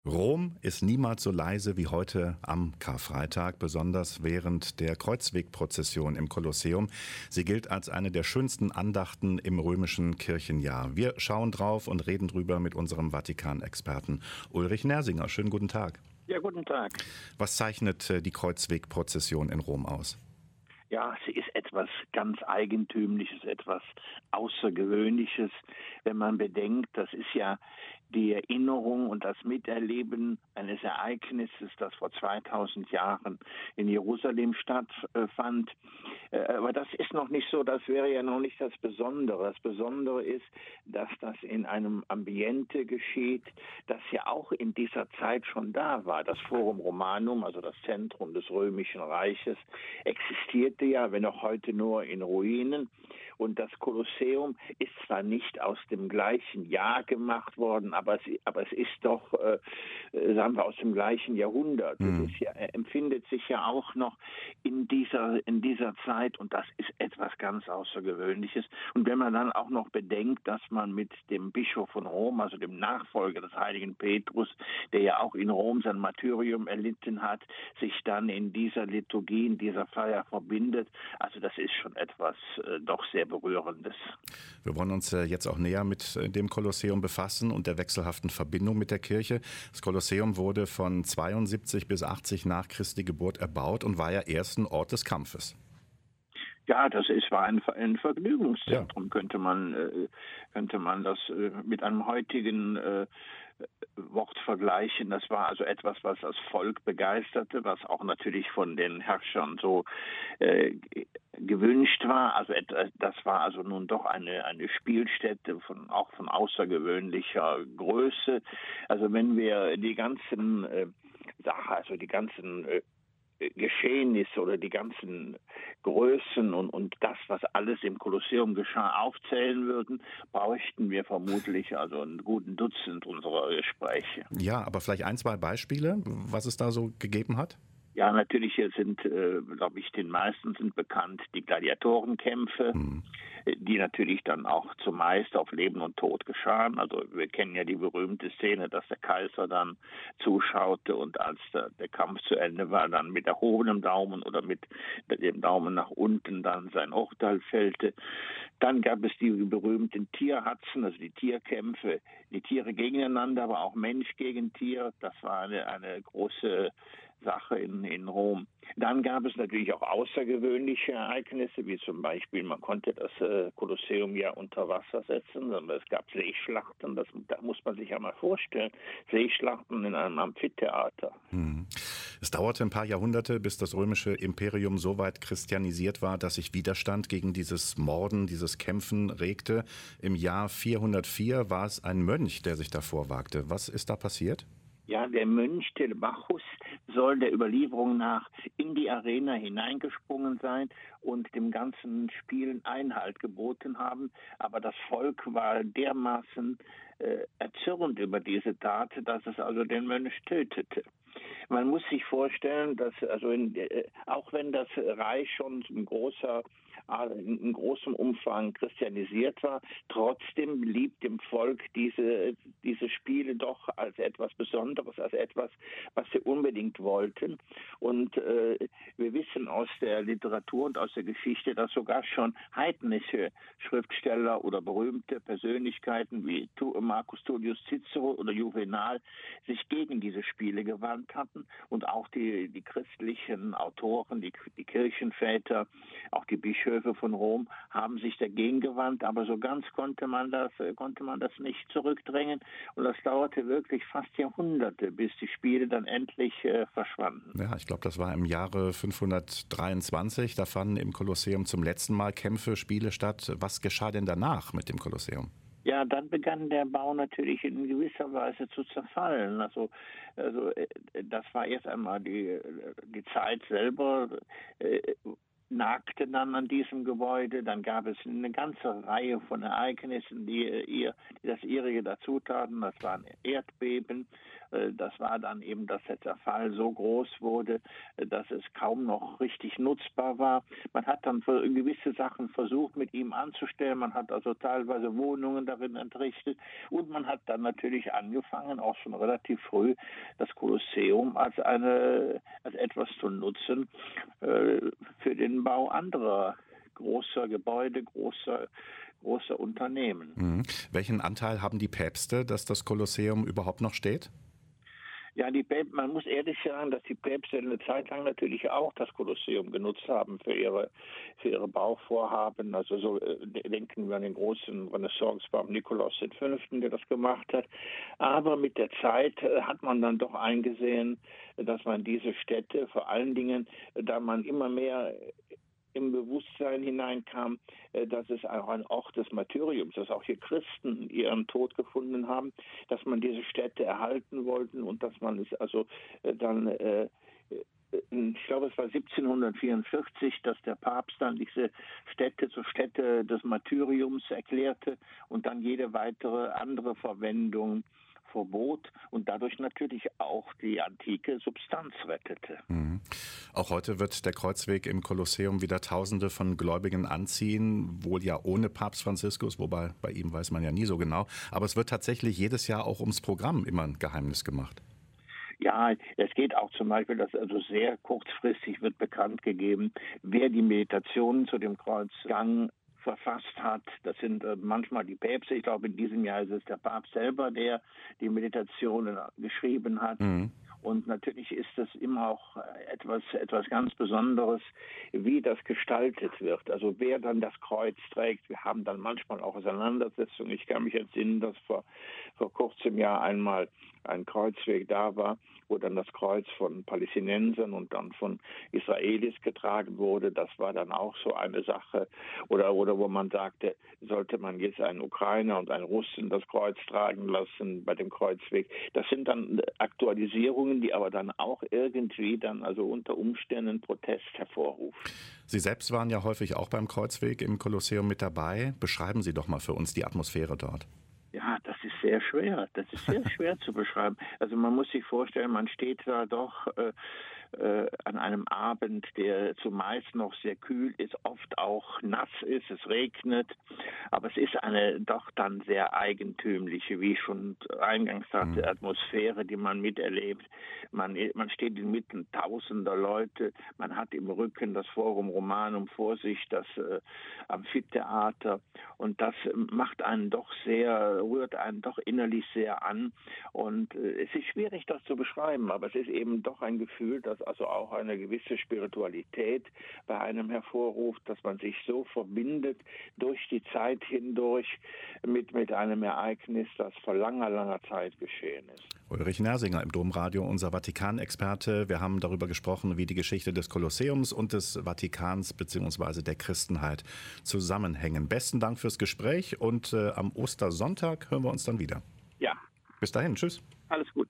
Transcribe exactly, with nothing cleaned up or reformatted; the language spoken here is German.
Rom ist niemals so leise wie heute am Karfreitag, besonders während der Kreuzwegprozession im Kolosseum. Sie gilt als eine der schönsten Andachten im römischen Kirchenjahr. Wir schauen drauf und reden drüber mit unserem Vatikan-Experten Ulrich Nersinger. Schönen guten Tag. Ja, guten Tag. Was zeichnet die Kreuzwegprozession in Rom aus? Ja, sie ist etwas ganz Eigentümliches, etwas Außergewöhnliches, wenn man bedenkt, das ist ja die Erinnerung und das Miterleben eines Ereignisses, das vor zweitausend Jahren in Jerusalem stattfand. Aber das ist noch nicht so, das wäre ja noch nicht das Besondere. Das Besondere ist, dass das in einem Ambiente geschieht, das ja auch in dieser Zeit schon da war. Das Forum Romanum, also das Zentrum des Römischen Reiches, existierte ja, wenn auch heute nur in Ruinen. Und das Kolosseum ist zwar nicht aus dem gleichen Jahr gemacht worden, aber es, aber es ist doch, äh, sagen wir, aus dem gleichen Jahrhundert. Mhm. Es ist ja, empfindet sich ja auch noch in dieser, in dieser Zeit, und das ist etwas ganz Außergewöhnliches. Und wenn man dann auch noch bedenkt, dass man mit dem Bischof von Rom, also dem Nachfolger des heiligen Petrus, der ja auch in Rom sein Martyrium erlitten hat, sich dann in dieser Liturgie, in dieser Feier verbindet, also das ist schon etwas äh, doch sehr Berührendes. Wir wollen uns äh, jetzt auch näher mit äh, dem Kolosseum befassen und der wechselhaften Verbindung mit der Kirche. Das Kolosseum wurde von zweiundsiebzig bis achtzig nach Christi Geburt erbaut und war ja erst ein Ort des Kampfes. Ja, das ist, war ein, ein Vergnügungszentrum, ja. könnte man äh, könnte man das äh, mit einem heutigen äh, Wort vergleichen. Das war also etwas, was das Volk begeisterte, was auch natürlich von den Herrschern so äh, gewünscht war. Also das war also nun doch eine eine Spielstätte von auch von außergewöhnlicher Größe. Also wenn wir die ganzen äh, Sachen, also die ganzen äh, Geschehnisse oder die ganzen Größen und, und das, was alles im Kolosseum geschah, aufzählen würden, bräuchten wir vermutlich also einen guten Dutzend unserer Gespräche. Ja, aber vielleicht ein, zwei Beispiele, was es da so gegeben hat? Ja, natürlich sind, äh, glaube ich, den meisten sind bekannt die Gladiatorenkämpfe, mhm. die natürlich dann auch zumeist auf Leben und Tod geschahen. Also wir kennen ja die berühmte Szene, dass der Kaiser dann zuschaute und als der, der Kampf zu Ende war, dann mit erhobenem Daumen oder mit dem Daumen nach unten dann sein Urteil fällte. Dann gab es die berühmten Tierhatzen, also die Tierkämpfe, die Tiere gegeneinander, aber auch Mensch gegen Tier. Das war eine, eine große Sache in, in Rom. Dann gab es natürlich auch außergewöhnliche Ereignisse, wie zum Beispiel, man konnte das äh, Kolosseum ja unter Wasser setzen, sondern es gab Seeschlachten, das da muss man sich ja mal vorstellen, Seeschlachten in einem Amphitheater. Hm. Es dauerte ein paar Jahrhunderte, bis das römische Imperium so weit christianisiert war, dass sich Widerstand gegen dieses Morden, dieses Kämpfen regte. Im Jahr vierhundertvier war es ein Mönch, der sich davor wagte. Was ist da passiert? Ja, der Mönch Telemachus soll der Überlieferung nach in die Arena hineingesprungen sein und dem ganzen Spielen Einhalt geboten haben. Aber das Volk war dermaßen äh, erzürnt über diese Tat, dass es also den Mönch tötete. Man muss sich vorstellen, dass also in, äh, auch wenn das Reich schon ein großer in großem Umfang christianisiert war, trotzdem blieb dem Volk diese diese Spiele doch als etwas Besonderes, als etwas, was sie unbedingt wollten. Und äh, wir wissen aus der Literatur und aus der Geschichte, dass sogar schon heidnische Schriftsteller oder berühmte Persönlichkeiten wie Marcus Tullius Cicero oder Juvenal sich gegen diese Spiele gewandt hatten und auch die die christlichen Autoren, die die Kirchenväter, auch die Bischöfe von Rom haben sich dagegen gewandt, aber so ganz konnte man das konnte man das nicht zurückdrängen und das dauerte wirklich fast Jahrhunderte, bis die Spiele dann endlich äh, verschwanden. Ja, ich glaube, das war im Jahre fünfhundertdreiundzwanzig, da fanden im Kolosseum zum letzten Mal Kämpfe, Spiele statt. Was geschah denn danach mit dem Kolosseum? Ja, dann begann der Bau natürlich in gewisser Weise zu zerfallen. Also, also das war erst einmal die, die Zeit selber, äh, nagte dann an diesem Gebäude. Dann gab es eine ganze Reihe von Ereignissen, die ihr die das ihrige dazu taten. Das waren Erdbeben, Das war dann eben, dass der Zerfall so groß wurde, dass es kaum noch richtig nutzbar war. Man hat dann gewisse Sachen versucht, mit ihm anzustellen. Man hat also teilweise Wohnungen darin entrichtet. Und man hat dann natürlich angefangen, auch schon relativ früh, das Kolosseum als, eine, als etwas zu nutzen äh, für den Bau anderer großer Gebäude, großer, großer Unternehmen. Mhm. Welchen Anteil haben die Päpste, dass das Kolosseum überhaupt noch steht? Ja, die Päpste, man muss ehrlich sagen, dass die Päpste eine Zeit lang natürlich auch das Kolosseum genutzt haben für ihre, für ihre Bauvorhaben. Also so äh, denken wir an den großen Renaissance-Papst Nikolaus der Fünfte, der das gemacht hat. Aber mit der Zeit äh, hat man dann doch eingesehen, dass man diese Städte, vor allen Dingen, da man immer mehr im Bewusstsein hineinkam, dass es auch ein Ort des Martyriums, dass auch hier Christen ihren Tod gefunden haben, dass man diese Städte erhalten wollten und dass man es also dann, äh, ich glaube es war siebzehnhundertvierundvierzig, dass der Papst dann diese Städte zur Stätte des Martyriums erklärte und dann jede weitere andere Verwendung verbot und dadurch natürlich auch die antike Substanz rettete. Mhm. Auch heute wird der Kreuzweg im Kolosseum wieder Tausende von Gläubigen anziehen, wohl ja ohne Papst Franziskus, wobei bei ihm weiß man ja nie so genau. Aber es wird tatsächlich jedes Jahr auch ums Programm immer ein Geheimnis gemacht. Ja, es geht auch zum Beispiel, dass also sehr kurzfristig wird bekannt gegeben, wer die Meditationen zu dem Kreuzgang verfasst hat. Das sind äh, manchmal die Päpste. Ich glaube, in diesem Jahr ist es der Papst selber, der die Meditationen geschrieben hat. Mhm. Und natürlich ist es immer auch etwas, etwas ganz Besonderes, wie das gestaltet wird. Also wer dann das Kreuz trägt. Wir haben dann manchmal auch Auseinandersetzungen. Ich kann mich entsinnen, dass vor, vor kurzem Jahr einmal ein Kreuzweg da war, wo dann das Kreuz von Palästinensern und dann von Israelis getragen wurde. Das war dann auch so eine Sache. Oder, oder wo man sagte, sollte man jetzt einen Ukrainer und einen Russen das Kreuz tragen lassen bei dem Kreuzweg. Das sind dann Aktualisierungen, die aber dann auch irgendwie dann also unter Umständen Protest hervorrufen. Sie selbst waren ja häufig auch beim Kreuzweg im Kolosseum mit dabei. Beschreiben Sie doch mal für uns die Atmosphäre dort. Ja, das ist sehr schwer. Das ist sehr schwer zu beschreiben. Also man muss sich vorstellen, man steht da doch äh, äh, an einem Abend, der zumeist noch sehr kühl ist, oft auch nass ist, es regnet. Aber es ist eine doch dann sehr eigentümliche, wie ich schon eingangs sagte, Atmosphäre, die man miterlebt. Man, man steht inmitten tausender Leute. Man hat im Rücken das Forum Romanum vor sich, das äh, Amphitheater. Und das macht einen doch sehr, rührt einen doch innerlich sehr an. Und äh, es ist schwierig, das zu beschreiben, aber es ist eben doch ein Gefühl, das also auch eine gewisse Spiritualität bei einem hervorruft, dass man sich so verbindet durch die Zeit hindurch mit, mit einem Ereignis, das vor langer, langer Zeit geschehen ist. Ulrich Nersinger im Domradio, unser Vatikan-Experte. Wir haben darüber gesprochen, wie die Geschichte des Kolosseums und des Vatikans bzw. der Christenheit zusammenhängen. Besten Dank fürs Gespräch und äh, am Ostersonntag hören wir uns dann wieder. Ja. Bis dahin, tschüss. Alles gut.